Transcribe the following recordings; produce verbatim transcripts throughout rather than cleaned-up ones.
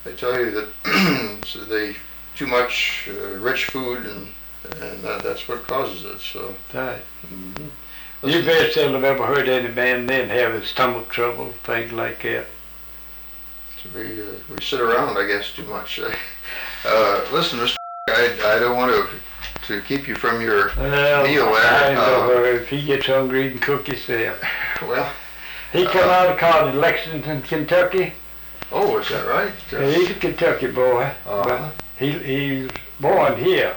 they tell you that so they too much uh, rich food, and and that, that's what causes it. So. Right. Mm-hmm. You very seldom ever heard any man then having stomach trouble, things like that. So we uh, we sit around, I guess, too much. Uh, listen, Mister I I don't want to to keep you from your well, meal there. I know Uh, her. If he gets hungry, he can cook himself. well. He come uh, out of college in Lexington, Kentucky. Oh, is that right? Yeah, he's a Kentucky boy, Uh-huh. but he he's born here,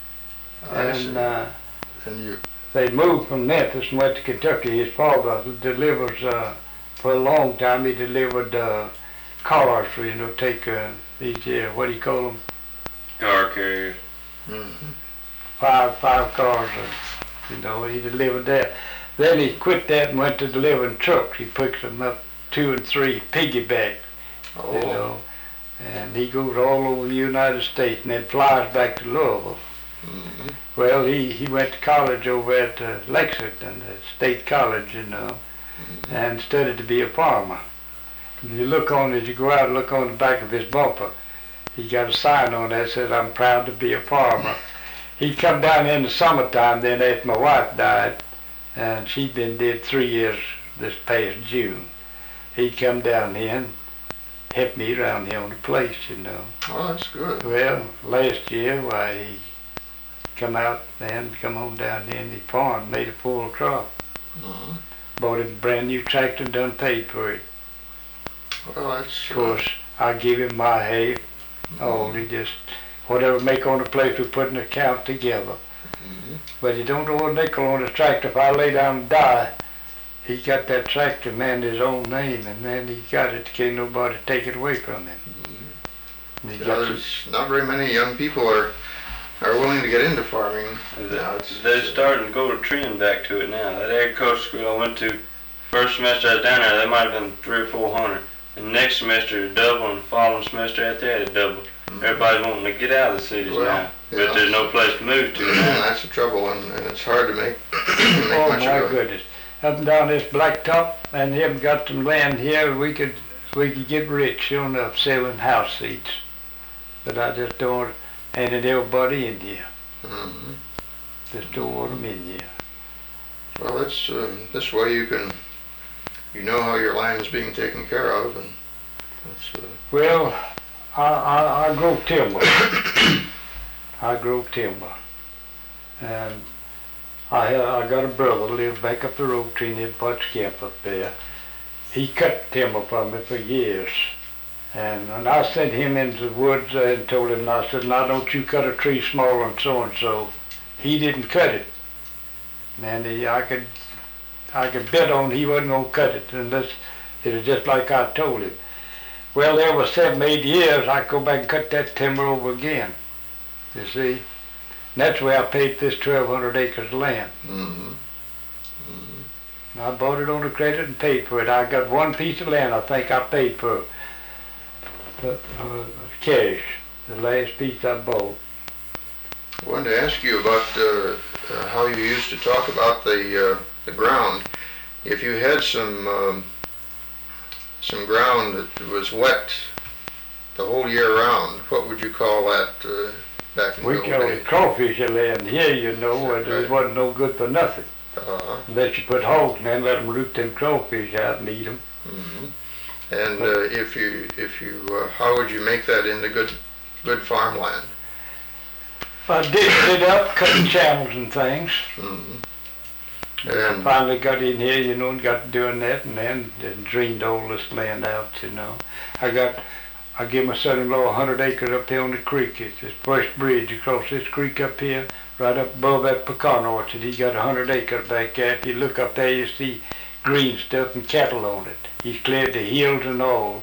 I see. and uh, And you. they moved from Memphis and went to Kentucky. His father delivers uh, for a long time. He delivered uh, cars for, you know, take uh, these uh, what do you call them? Car carriers. Mm-hmm. Five five cars. Uh, you know, he delivered that. Then he quit that and went to delivering trucks. He picks them up two and three piggyback. Oh. You know, and he goes all over the United States and then flies back to Louisville. Mm-hmm. Well, he, he went to college over at uh, Lexington, uh, State College, you know, Mm-hmm. and studied to be a farmer. And you look on, as you go out and look on the back of his bumper, he got a sign on that that says, "I'm proud to be a farmer." He'd come down in the summertime then after my wife died, and she'd been dead three years this past June. He'd come down here and help me around here on the place, you know. Oh, that's good. Well, last year, why, he come out then, come on down here and he farmed, made a full crop. Mm-hmm. Bought him a brand new tractor and done paid for it. Well, that's. Of course, I give him my hay, all, he just, whatever make on the place, we put an account together. Mm-hmm. But you don't owe a nickel on the tractor. If I lay down and die, he got that tractor, man, his own name, and then he got it, can't nobody take it away from him. And he Yeah, got there's not very many young people are are willing to get into farming. now. It's, They're starting to go to trend back to it now. That agriculture school I went to, first semester I was down there, they might have been three or four hundred. And next semester it doubled, and the following semester after that it doubled. Mhm. Everybody's wanting to get out of the cities Well, now, but yeah. there's no place to move to now. That's the trouble, and, and it's hard to make, make Oh much my of it. goodness! Up and down this blacktop, and him got some land here. We could we could get rich, sure enough, selling house seats. But I just don't hand it everybody in here. Mm-hmm. Just don't want them in here. Well, it's uh, this way you can, you know how your land is being taken care of, and that's. Uh, Well, I I, I grow timber. I grow timber, and I ha- I got a brother lives back up the road, Trinity Potts Camp up there. He cut timber for me for years. And, and I sent him into the woods uh, and told him, I said, "Now don't you cut a tree smaller than so and so." He didn't cut it. And he, I could I could bet on he wasn't gonna cut it unless it was just like I told him. Well, there was seven, eight years I go back and cut that timber over again. You see? And that's where I paid for this twelve hundred acres of land. mm-hmm. I bought it on the credit and paid for it. I got one piece of land I think I paid for uh, uh, cash, the last piece I bought. I wanted to ask you about uh, uh, how you used to talk about the uh, the ground. If you had some um, some ground that was wet the whole year round, what would you call that uh, back in We the old call days? it crawfish land here, you know, and Right. it wasn't no good for nothing. Uh-huh. Unless you put hogs in there and let them root them crawfish out and eat them. Mm-hmm. And uh, if you if you uh, how would you make that into good good farmland? I digged it up, cutting channels and things. Mm-hmm. I And finally got in here, you know, and got to doing that, and then and drained all this land out, you know. I got, I give my son-in-law a hundred acres up here on the creek. It's this first bridge across this creek up here, right up above that pecan orchard. He got a hundred acres back there. If you look up there, you see green stuff and cattle on it. He's cleared the hills and all.